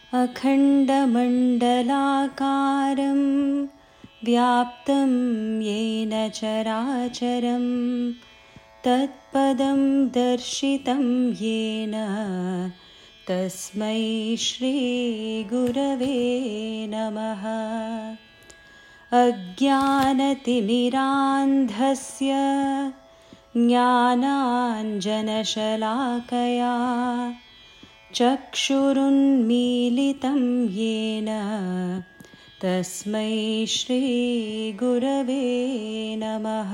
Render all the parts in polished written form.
अखण्डमण्डलाकारं व्याप्तं येन चराचरं तत्पदं दर्शितं येन तस्मै श्रीगुरवे नमः। अज्ञानतिमिरान्धस्य ज्ञानाञ्जनशलाकया चक्षुरुन्मीलितं येन तस्मै श्रीगुरवे नमः।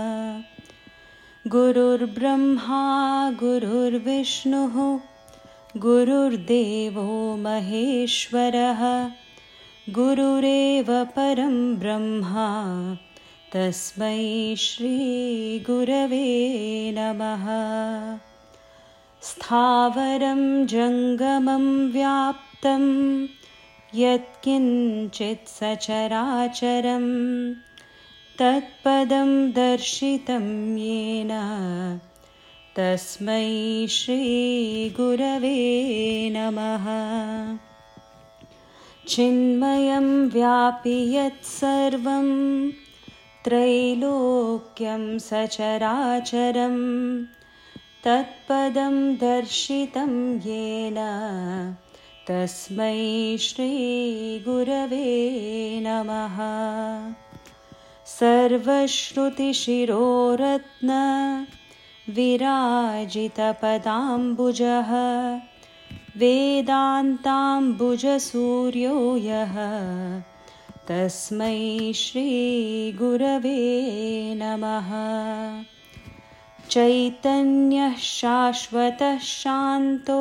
गुरुर्ब्रह्मा गुरुर्विष्णुः गुरुर्देवो महेश्वरः गुरुरेव परं ब्रह्मा तस्मै श्रीगुरवे नमः। स्थावरं जङ्गमं व्याप्तं यत्किञ्चित् सचराचरं तत्पदं दर्शितं येन तस्मै श्रीगुरवे नमः। चिन्मयं व्यापि यत्सर्वं त्रैलोक्यं सचराचरं तत्पदं दर्शितं येन तस्मै श्रीगुरवे नमः। सर्वश्रुतिशिरोरत्न विराजितपदाम्बुजः वेदान्ताम्बुजसूर्यो यः तस्मै श्रीगुरवे नमः। चैतन्यः शाश्वतः शान्तो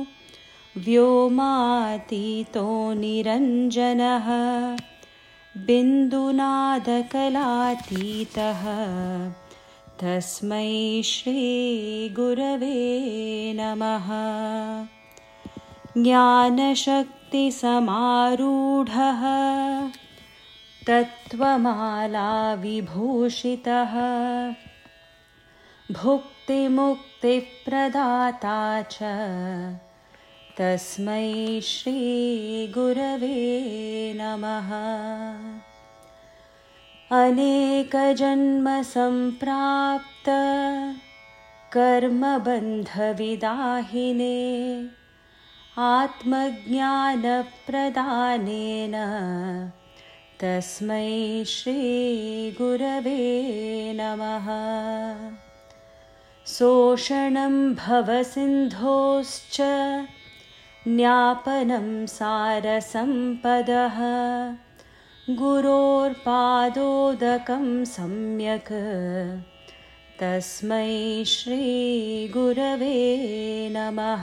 व्योमातीतो निरञ्जनः बिन्दुनादकलातीतः तस्मै श्रीगुरवे नमः। ज्ञानशक्तिसमारूढः तत्त्वमालाविभूषितः भुक्तिमुक्तिप्रदाता च तस्मै श्रीगुरवे नमः। अनेकजन्मसम्प्राप्त कर्मबन्धविदाहिने आत्मज्ञानप्रदानेन तस्मै श्रीगुरवे नमः। शोषणं भवसिन्धोश्च ज्ञापनं सारसम्पदः गुरोर्पादोदकं सम्यक् तस्मै श्रीगुरवे नमः।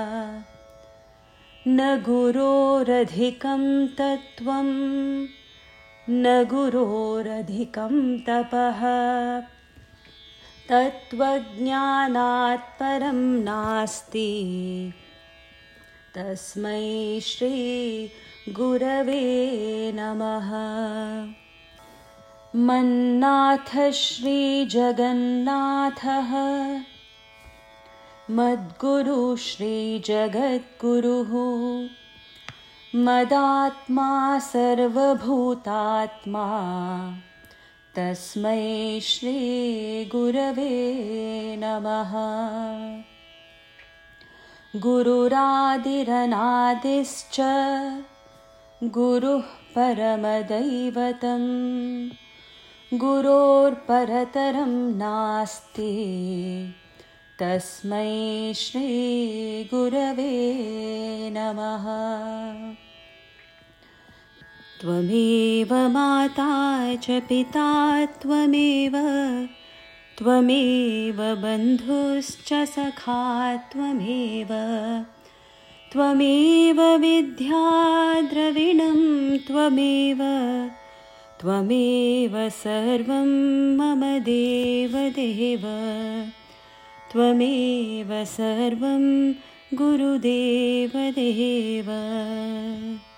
न गुरोरधिकं तत्त्वं न गुरोरधिकं तपः तत्त्वज्ञानात् परं नास्ति तस्मै श्रीगुरवे नमः। मन्नाथः श्रीजगन्नाथः मद्गुरुः श्रीजगद्गुरुः मदात्मा सर्वभूतात्मा तस्मै श्रीगुरवे नमः। गुरुरादिरनादिश्च गुरुः परमदैवतं गुरोर्परतरं नास्ति तस्मै श्रीगुरवे नमः। त्वमेव माता च पिता त्वमेव त्वमेव बन्धुश्च सखा त्वमेव त्वमेव विद्या द्रविणं त्वमेव त्वमेव सर्वं मम देवदेव त्वमेव सर्वं गुरुदेवदेव।